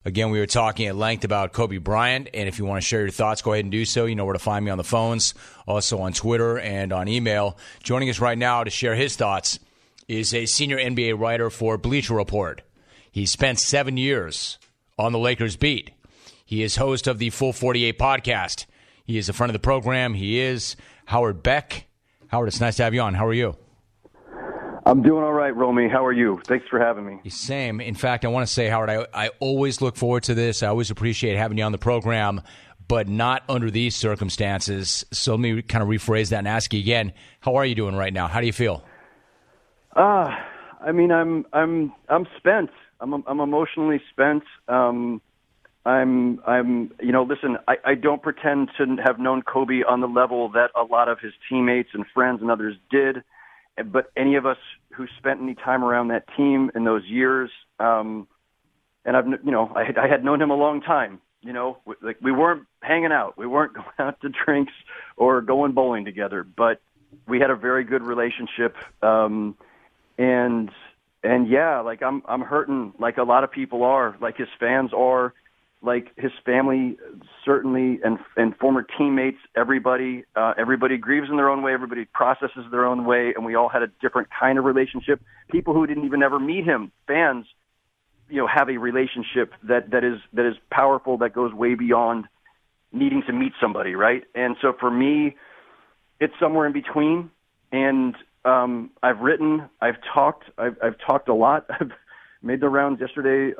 Again, we were talking at length about Kobe Bryant, and if you want to share your thoughts, go ahead and do so. You know where to find me on the phones, also on Twitter and on email. Joining us right now to share his thoughts is a senior NBA writer for Bleacher Report. He spent 7 years on the Lakers beat. He is host of the Full 48 podcast. He is a friend of the program. He is Howard Beck. Howard, it's nice to have you on. How are you? I'm doing all right, Romy. How are you? Thanks for having me. Same. In fact, I want to say, Howard, I always look forward to this. I always appreciate having you on the program, but not under these circumstances. So let me kind of rephrase that and ask you again. How are you doing right now? How do you feel? I mean, I'm spent. I'm emotionally spent. Listen, I don't pretend to have known Kobe on the level that a lot of his teammates and friends and others did, but any of us who spent any time around that team in those years, and I had known him a long time. Like we weren't hanging out, we weren't going out to drinks or going bowling together, but we had a very good relationship. And yeah, like I'm hurting, like a lot of people are, like his fans are. Like his family, certainly, and former teammates, everybody grieves in their own way, everybody processes their own way, and we all had a different kind of relationship. People who didn't even ever meet him, fans, have a relationship that is powerful, that goes way beyond needing to meet somebody, right? And so for me, it's somewhere in between. And I've written, I've talked a lot. I've made the rounds yesterday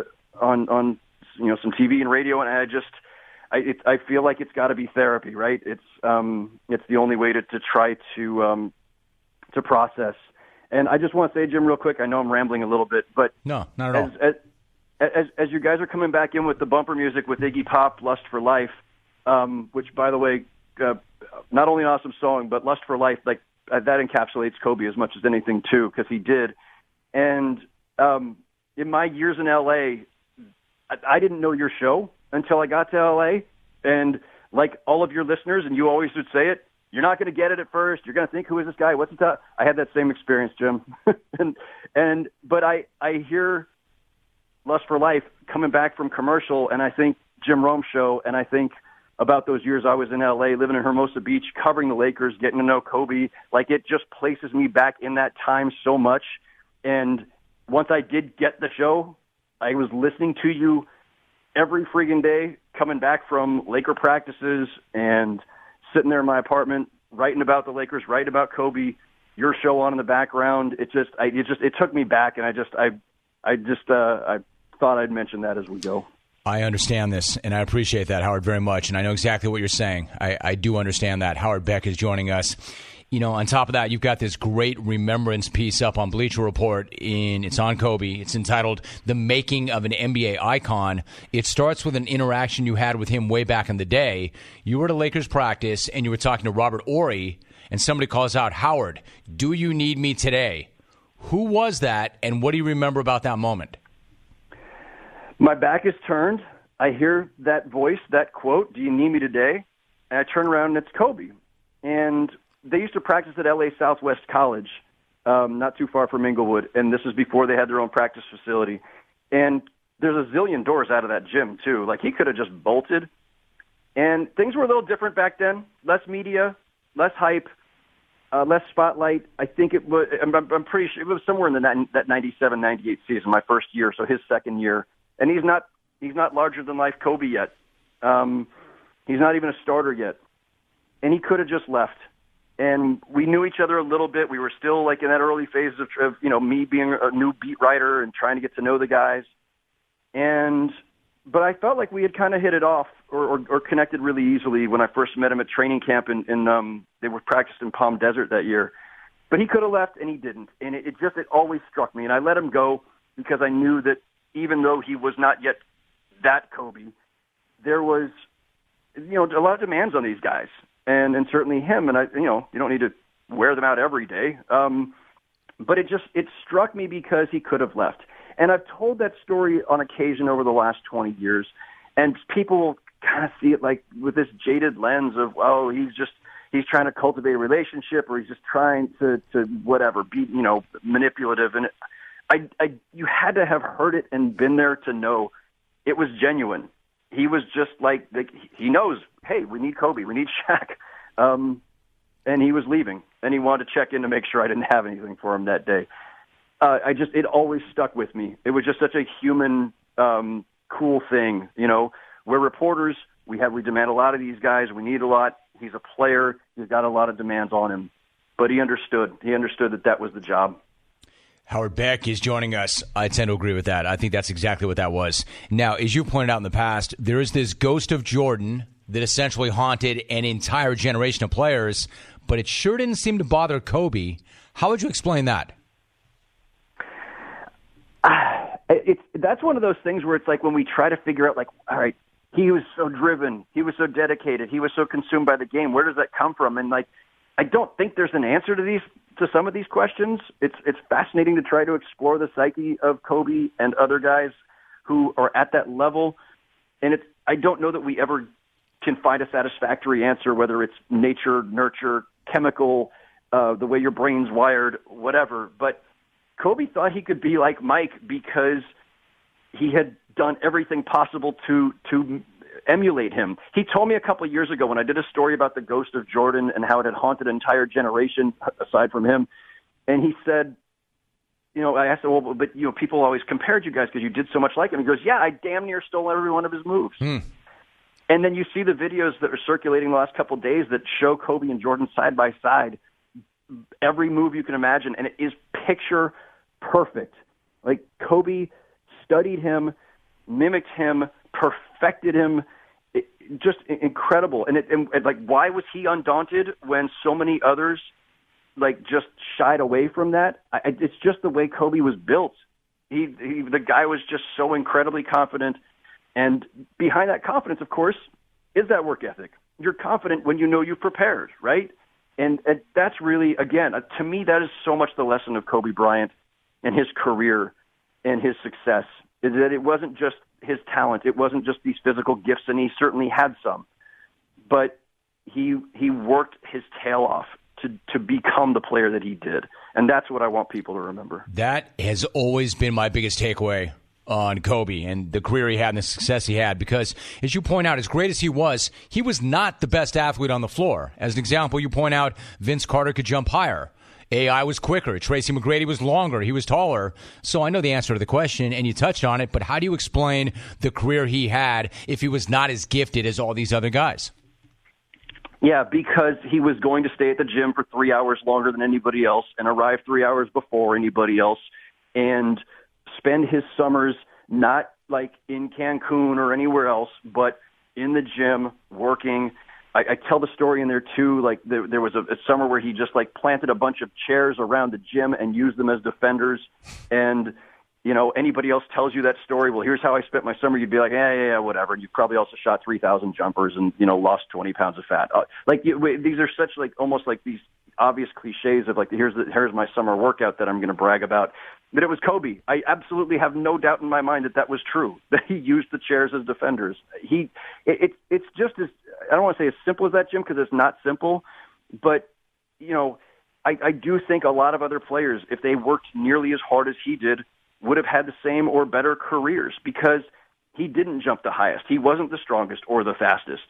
on some TV and radio, and I feel like it's got to be therapy, right? It's the only way to try to process. And I just want to say, Jim, real quick, I know I'm rambling a little bit, but no, not at all. As you guys are coming back in with the bumper music with Iggy Pop, "Lust for Life," which, by the way, not only an awesome song, but "Lust for Life," like that encapsulates Kobe as much as anything too, because he did. And in my years in LA, I didn't know your show until I got to L.A., and like all of your listeners, and you always would say it, you're not going to get it at first. You're going to think, who is this guy? What's he talking? I had that same experience, Jim. But I hear Lust for Life coming back from commercial, and I think Jim Rome show, and I think about those years I was in L.A., living in Hermosa Beach, covering the Lakers, getting to know Kobe. Like, it just places me back in that time so much. And once I did get the show, I was listening to you every freaking day, coming back from Laker practices and sitting there in my apartment, writing about the Lakers, writing about Kobe, your show on in the background. It took me back, and I thought I'd mention that as we go. I understand this, and I appreciate that, Howard, very much, and I know exactly what you're saying. I do understand that. Howard Beck is joining us. On top of that, you've got this great remembrance piece up on Bleacher Report. It's on Kobe. It's entitled "The Making of an NBA Icon." It starts with an interaction you had with him way back in the day. You were at a Lakers practice, and you were talking to Robert Horry, and somebody calls out, "Howard, do you need me today?" Who was that, and what do you remember about that moment? My back is turned. I hear that voice, that quote, "Do you need me today?" And I turn around, and it's Kobe. And they used to practice at LA Southwest College, not too far from Inglewood, and this is before they had their own practice facility. And there's a zillion doors out of that gym, too. Like, he could have just bolted. And things were a little different back then. Less media, less hype, less spotlight. I think it was, I'm pretty sure, it was somewhere in that 97-98 season, my first year, so his second year. And he's not larger-than-life Kobe yet. He's not even a starter yet. And he could have just left. And we knew each other a little bit. We were still like in that early phase of me being a new beat writer and trying to get to know the guys. But I felt like we had kind of hit it off or connected really easily when I first met him at training camp they were practiced in Palm Desert that year. But he could have left, and he didn't. And it always struck me. And I let him go because I knew that even though he was not yet that Kobe, there was, a lot of demands on these guys. And certainly him, and you don't need to wear them out every day. But it struck me because he could have left. And I've told that story on occasion over the last 20 years, and people will kind of see it like with this jaded lens of, oh, he's trying to cultivate a relationship, or he's just trying to whatever, be, manipulative. And you had to have heard it and been there to know it was genuine. He was just like he knows, hey, we need Kobe, we need Shaq. And he was leaving, and he wanted to check in to make sure I didn't have anything for him that day. It always stuck with me. It was just such a human, cool thing. You know, we're reporters. We demand a lot of these guys. We need a lot. He's a player. He's got a lot of demands on him. But he understood. He understood that was the job. Howard Beck is joining us. I tend to agree with that. I think that's exactly what that was. Now, as you pointed out in the past, there is this ghost of Jordan that essentially haunted an entire generation of players, but it sure didn't seem to bother Kobe. How would you explain that? That's one of those things where it's like when we try to figure out, like, all right, he was so driven, he was so dedicated, he was so consumed by the game. Where does that come from? And like, I don't think there's an answer to some of these questions. It's fascinating to try to explore the psyche of Kobe and other guys who are at that level. And I don't know that we ever can find a satisfactory answer, whether it's nature, nurture, chemical, the way your brain's wired, whatever. But Kobe thought he could be like Mike because he had done everything possible to emulate him. He told me a couple of years ago when I did a story about the ghost of Jordan and how it had haunted an entire generation aside from him, and he said, you know, I asked him, well, but, you know, people always compared you guys because you did so much like him. He goes, yeah, I damn near stole every one of his moves. And then you see the videos that are circulating the last couple of days that show Kobe and Jordan side by side, every move you can imagine, and it is picture perfect. Like, Kobe studied him, mimicked him, perfected him, just incredible. And like, why was he undaunted when so many others like just shied away from that? It's just the way Kobe was built. The guy was just so incredibly confident. And behind that confidence, of course, is that work ethic. You're confident when you know you've prepared, right? And that's really, again, to me, that is so much the lesson of Kobe Bryant and his career and his success, is that it wasn't just his talent. It wasn't just these physical gifts, and he certainly had some. But he worked his tail off to become the player that he did. And that's what I want people to remember. That has always been my biggest takeaway on Kobe and the career he had and the success he had, because, as you point out, as great as he was not the best athlete on the floor. As an example, you point out Vince Carter could jump higher. AI was quicker. Tracy McGrady was longer. He was taller. So I know the answer to the question, and you touched on it, but how do you explain the career he had if he was not as gifted as all these other guys? Yeah, because he was going to stay at the gym for 3 hours longer than anybody else and arrive 3 hours before anybody else and spend his summers not like in Cancun or anywhere else, but in the gym working. I tell the story in there too. Like there was a summer where he just like planted a bunch of chairs around the gym and used them as defenders. And, you know, anybody else tells you that story, well, here's how I spent my summer. You'd be like, yeah, whatever. And you probably also shot 3,000 jumpers and, you know, lost 20 pounds of fat. These are such like almost like these obvious cliches of like, here's my summer workout that I'm going to brag about. But it was Kobe. I absolutely have no doubt in my mind that was true, that he used the chairs as defenders. It's just as, I don't want to say as simple as that, Jim, because it's not simple. But, you know, I do think a lot of other players, if they worked nearly as hard as he did, would have had the same or better careers, because he didn't jump the highest. He wasn't the strongest or the fastest.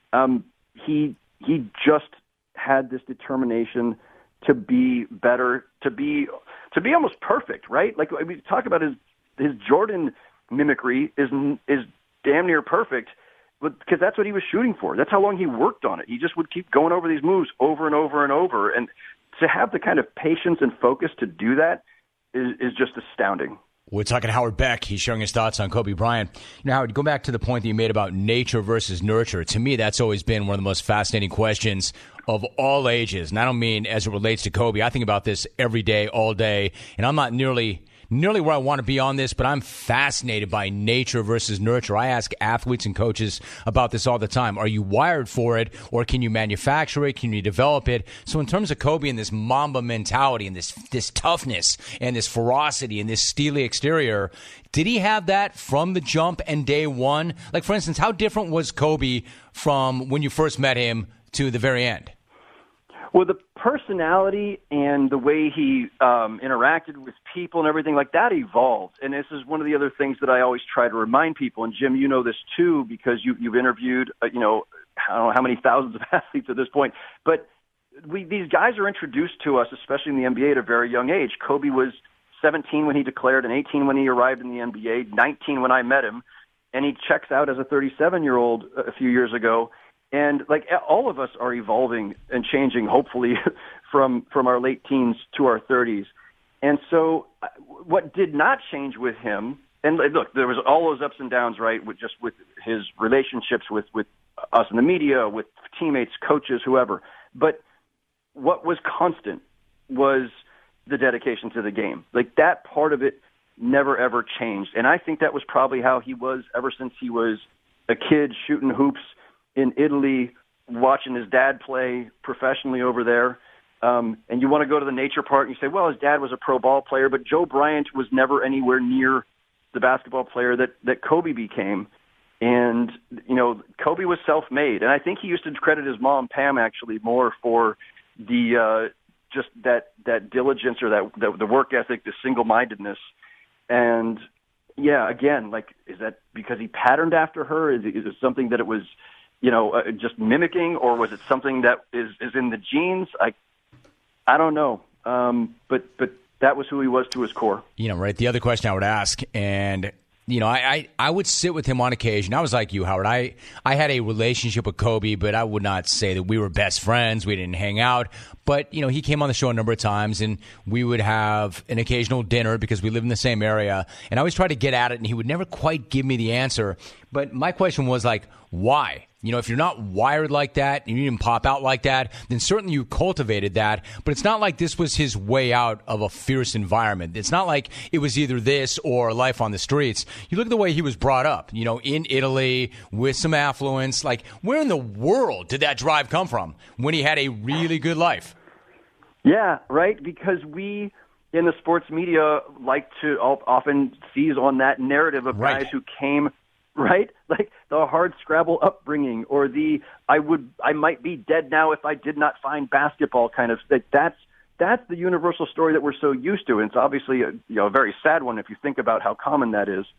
He just had this determination to be better, to be almost perfect, right? Like, I mean, talk about his Jordan mimicry is damn near perfect, because that's what he was shooting for. That's how long he worked on it. He just would keep going over these moves over and over and over, and to have the kind of patience and focus to do that is just astounding. We're talking to Howard Beck. He's sharing his thoughts on Kobe Bryant. Now, Howard, go back to the point that you made about nature versus nurture. To me, that's always been one of the most fascinating questions of all ages. And I don't mean as it relates to Kobe. I think about this every day, all day. And I'm not nearly where I want to be on this, but I'm fascinated by nature versus nurture. I ask athletes and coaches about this all the time. Are you wired for it, or can you manufacture it? Can you develop it? So in terms of Kobe and this Mamba mentality and this toughness and this ferocity and this steely exterior, did he have that from the jump and day one? Like, for instance, how different was Kobe from when you first met him to the very end? Well, the personality and the way he interacted with people and everything like that evolved. And this is one of the other things that I always try to remind people. And Jim, you know this too, because you've interviewed, I don't know how many thousands of athletes at this point. But these guys are introduced to us, especially in the NBA, at a very young age. Kobe was 17 when he declared, and 18 when he arrived in the NBA, 19 when I met him, and he checks out as a 37-year-old a few years ago. And like all of us are evolving and changing, hopefully, from our late teens to our 30s. And so, what did not change with him? And look, there was all those ups and downs, right? With his relationships with us in the media, with teammates, coaches, whoever. But what was constant was the dedication to the game. Like that part of it never ever changed. And I think that was probably how he was ever since he was a kid shooting hoops in Italy, watching his dad play professionally over there. And you want to go to the nature part and you say, well, his dad was a pro ball player, but Joe Bryant was never anywhere near the basketball player that Kobe became. And, Kobe was self-made. And I think he used to credit his mom, Pam, actually more for the just that diligence or that the work ethic, the single-mindedness. And, yeah, again, like, is that because he patterned after her? Is it something that it was just mimicking, or was it something that is in the genes? I don't know. But that was who he was to his core. Right. The other question I would ask, and, I would sit with him on occasion. I was like you, Howard. I had a relationship with Kobe, but I would not say that we were best friends. We didn't hang out. But, he came on the show a number of times, and we would have an occasional dinner because we live in the same area. And I always tried to get at it, and he would never quite give me the answer. But my question was like, why? If you're not wired like that and you didn't pop out like that, then certainly you cultivated that. But it's not like this was his way out of a fierce environment. It's not like it was either this or life on the streets. You look at the way he was brought up, in Italy with some affluence. Like, where in the world did that drive come from when he had a really good life? Yeah, right. Because we in the sports media like to often seize on that narrative of guys who came. Right? Like the hard scrabble upbringing, or I might be dead now if I did not find basketball kind of thing. That's the universal story that we're so used to. And it's obviously a very sad one if you think about how common that is.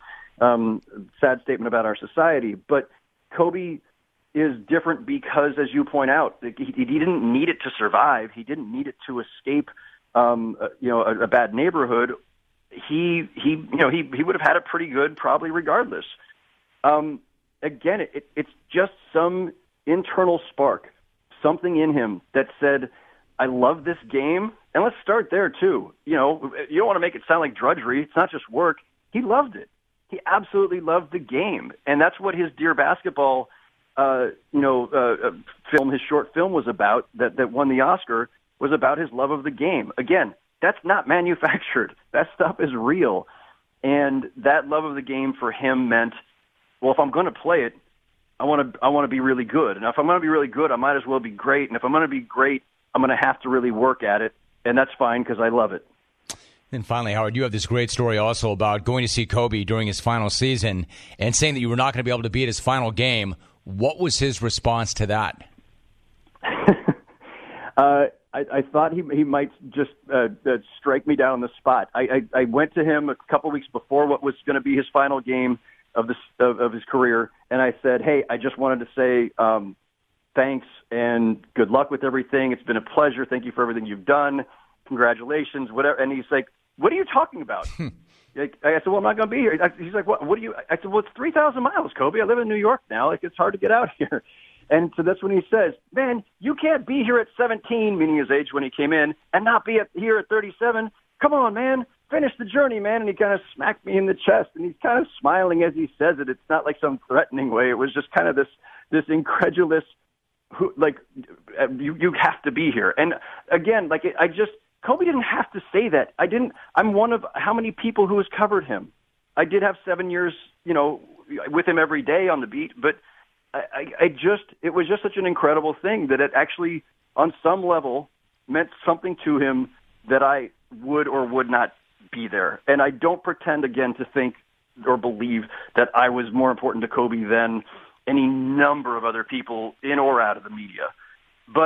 Sad statement about our society. But Kobe is different because, as you point out, he didn't need it to survive. He didn't need it to escape a bad neighborhood. He would have had it pretty good probably regardless. Again, it's just some internal spark, something in him that said, I love this game. And let's start there, too. You don't want to make it sound like drudgery. It's not just work. He loved it. He absolutely loved the game. And that's what his Dear Basketball, film, his short film was about that won the Oscar, was about his love of the game. Again, that's not manufactured. That stuff is real. And that love of the game for him meant, well, if I'm going to play it, I want to be really good. And if I'm going to be really good, I might as well be great. And if I'm going to be great, I'm going to have to really work at it. And that's fine because I love it. And finally, Howard, you have this great story also about going to see Kobe during his final season and saying that you were not going to be able to be at his final game. What was his response to that? I thought he might just strike me down on the spot. I went to him a couple weeks before what was going to be his final game of his career, and I said, hey, I just wanted to say thanks and good luck with everything. It's been a pleasure. Thank you for everything you've done. Congratulations, whatever. And he's like, what are you talking about? I said, well, I'm not going to be here. He's like, what do you? I said, well, it's 3,000 miles, Kobe. I live in New York now. Like, it's hard to get out here. And so that's when he says, man, you can't be here at 17, meaning his age when he came in, and not be here at 37. Come on, man. Finish the journey, man. And he kind of smacked me in the chest, and he's kind of smiling as he says it. It's not like some threatening way. It was just kind of this incredulous, you have to be here. And again, Kobe didn't have to say that. I'm one of how many people who has covered him. I did have 7 years, with him every day on the beat, but it was just such an incredible thing that it actually, on some level, meant something to him that I would or would not be there. And I don't pretend, again, to think or believe that I was more important to Kobe than any number of other people in or out of the media. But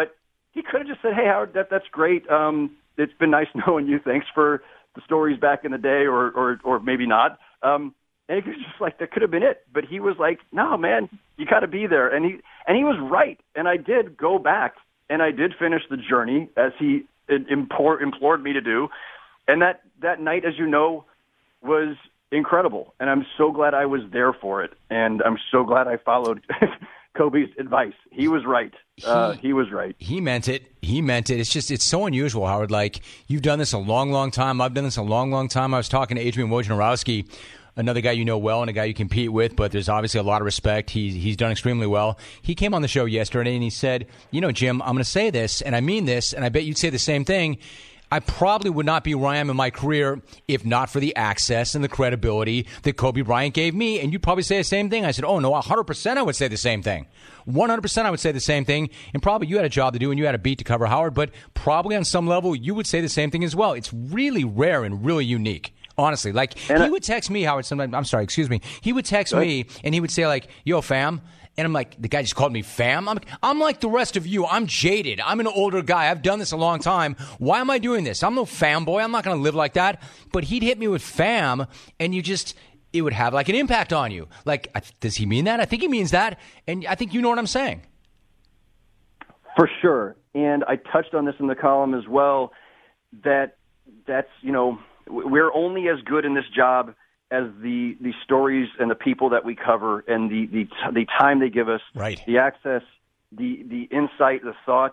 he could have just said, "Hey, Howard, that's great. It's been nice knowing you. Thanks for the stories back in the day," or maybe not. And he was just like, that could have been it. But he was like, "No, man, you got to be there." And he was right. And I did go back and I did finish the journey as he implored me to do. And that night, as you know, was incredible. And I'm so glad I was there for it. And I'm so glad I followed Kobe's advice. He was right. He was right. He meant it. He meant it. It's so unusual, Howard. Like, you've done this a long, long time. I've done this a long, long time. I was talking to Adrian Wojnarowski, another guy you know well and a guy you compete with, but there's obviously a lot of respect. He's done extremely well. He came on the show yesterday and he said, Jim, I'm going to say this, and I mean this, and I bet you'd say the same thing. I probably would not be where I am in my career if not for the access and the credibility that Kobe Bryant gave me. And you'd probably say the same thing. I said, oh, no, 100% I would say the same thing. 100% I would say the same thing. And probably you had a job to do and you had a beat to cover, Howard, but probably on some level you would say the same thing as well. It's really rare and really unique. Honestly, like, he would text me, Howard, sometimes, I'm sorry, excuse me. He would text me and he would say, like, yo, fam. And I'm like, the guy just called me fam? I'm like the rest of you. I'm jaded. I'm an older guy. I've done this a long time. Why am I doing this? I'm no fanboy. I'm not going to live like that. But he'd hit me with fam, and it would have like an impact on you. Like, does he mean that? I think he means that. And I think you know what I'm saying. For sure. And I touched on this in the column as well, that's, we're only as good in this job as the stories and the people that we cover and the time they give us, right. The access, the insight, the thoughts.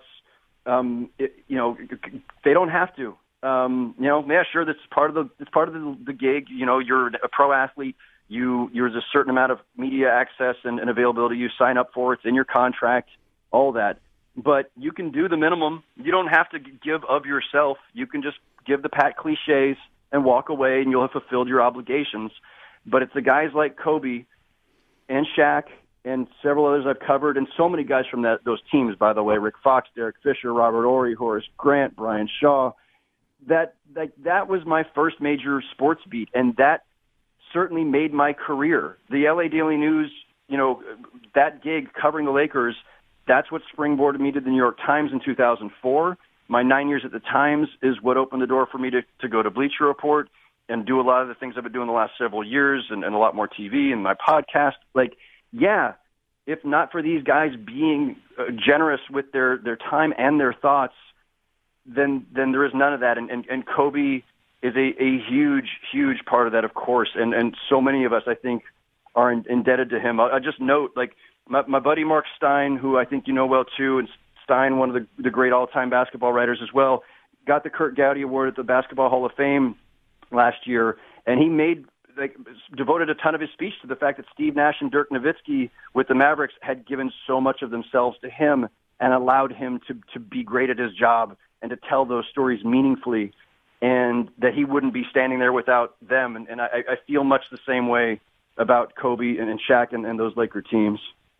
They don't have to. Sure, that's part of the gig. You're a pro athlete. There's a certain amount of media access and availability you sign up for. It's in your contract, all that. But you can do the minimum. You don't have to give of yourself. You can just give the pat cliches and walk away, and you'll have fulfilled your obligations. But it's the guys like Kobe and Shaq and several others I've covered, and so many guys from those teams, by the way, Rick Fox, Derek Fisher, Robert Horry, Horace Grant, Brian Shaw, that was my first major sports beat, and that certainly made my career. The LA Daily News, that gig covering the Lakers, that's what springboarded me to the New York Times in 2004. My 9 years at the Times is what opened the door for me to go to Bleacher Report and do a lot of the things I've been doing the last several years and a lot more TV and my podcast. Like, yeah, if not for these guys being generous with their time and their thoughts, then there is none of that. And Kobe is a huge, huge part of that, of course. And so many of us, I think, are indebted to him. I'll just note, like, my buddy Mark Stein, who I think you know well too, and Stein, one of the great all-time basketball writers as well, got the Kurt Gowdy Award at the Basketball Hall of Fame last year, and he devoted a ton of his speech to the fact that Steve Nash and Dirk Nowitzki with the Mavericks had given so much of themselves to him and allowed him to be great at his job and to tell those stories meaningfully, and that he wouldn't be standing there without them. And I feel much the same way about Kobe and Shaq and those Laker teams.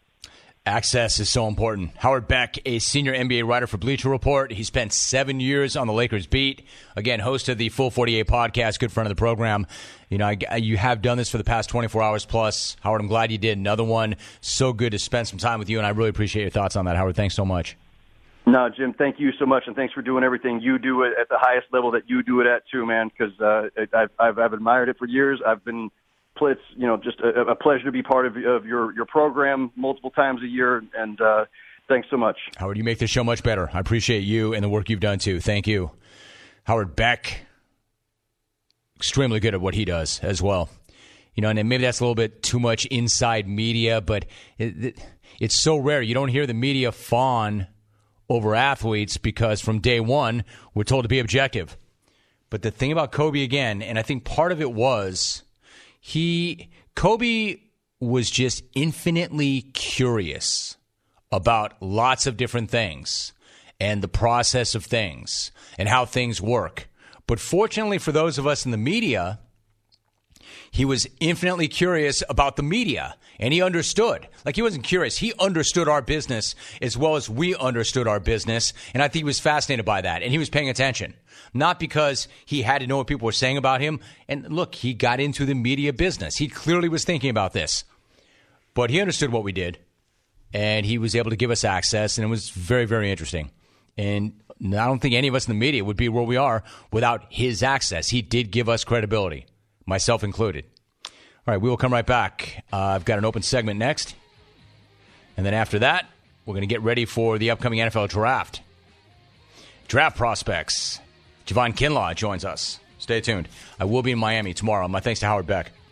Access is so important. Howard Beck, a senior NBA writer for Bleacher Report. He spent 7 years on the Lakers beat. Again, host of the Full 48 podcast, good friend of the program. You have done this for the past 24 hours plus. Howard, I'm glad you did another one. So good to spend some time with you, and I really appreciate your thoughts on that, Howard. Thanks so much. No, Jim, thank you so much, and thanks for doing everything you do at the highest level that you do it at too, man, because I've admired it for years. It's just a pleasure to be part of your program multiple times a year, and thanks so much. Howard, you make this show much better. I appreciate you and the work you've done, too. Thank you. Howard Beck, extremely good at what he does as well. And maybe that's a little bit too much inside media, but it's so rare. You don't hear the media fawn over athletes because from day one, we're told to be objective. But the thing about Kobe, again, and I think part of it was Kobe was just infinitely curious about lots of different things and the process of things and how things work. But fortunately for those of us in the media, he was infinitely curious about the media, and he understood. Like, he wasn't curious. He understood our business as well as we understood our business, and I think he was fascinated by that, and he was paying attention. Not because he had to know what people were saying about him. And look, he got into the media business. He clearly was thinking about this. But he understood what we did, and he was able to give us access, and it was very, very interesting. And I don't think any of us in the media would be where we are without his access. He did give us credibility, myself included. All right, we will come right back. I've got an open segment next. And then after that, we're going to get ready for the upcoming NFL draft. Draft prospects. Javon Kinlaw joins us. Stay tuned. I will be in Miami tomorrow. My thanks to Howard Beck.